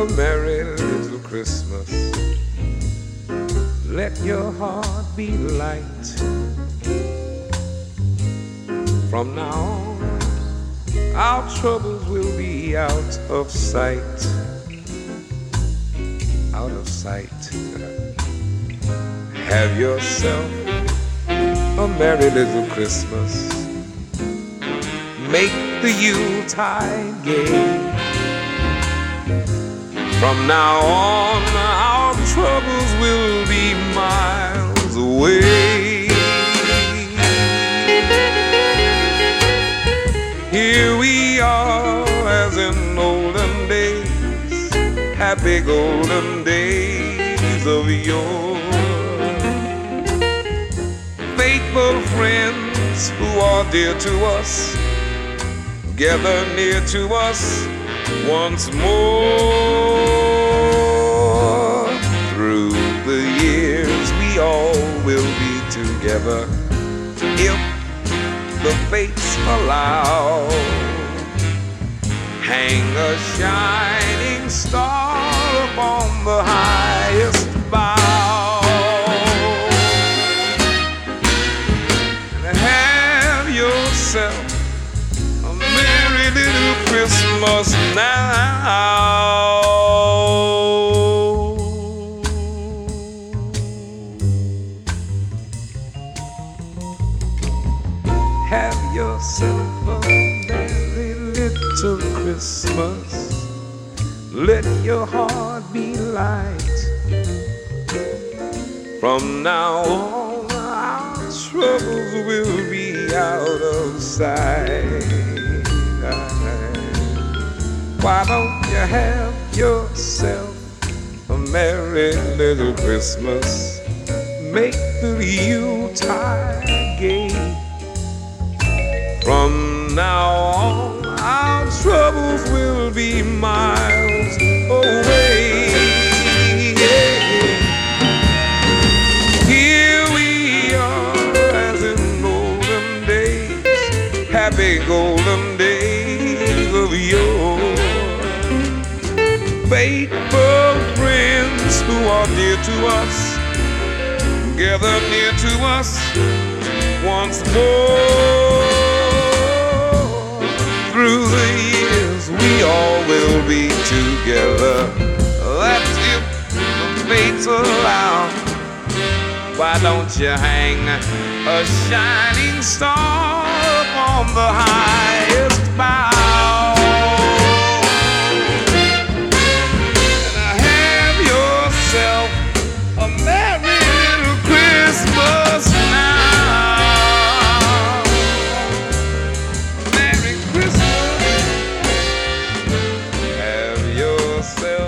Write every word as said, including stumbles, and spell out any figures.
a merry little Christmas. Let your heart be light. From now on, our troubles will be out of sight. Out of sight. Have yourself a merry little Christmas. Make the Yuletide gay. From now on, our troubles will be miles away. Here we are as in olden days, happy golden days of yore. Faithful friends who are dear to us, gather near to us once more. Through the years we all will be together, if the fates allow. Hang a shining star upon the highest bough, and have yourself a merry little Christmas now. Have yourself a merry little Christmas. Let your heart be light. From now on, our troubles will be out of sight. Why don't you have yourself a merry little Christmas? Make the Yuletide gay. From now on, our troubles will be miles away. Here we are as in olden days, happy golden days of yore. Faithful friends who are dear to us, gather near to us once more. Through the years we all will be together. That's if the fates allow. Why don't you hang a shining star upon the highest bough, and have yourself a merry little Christmas now. Merry Christmas. Have yourself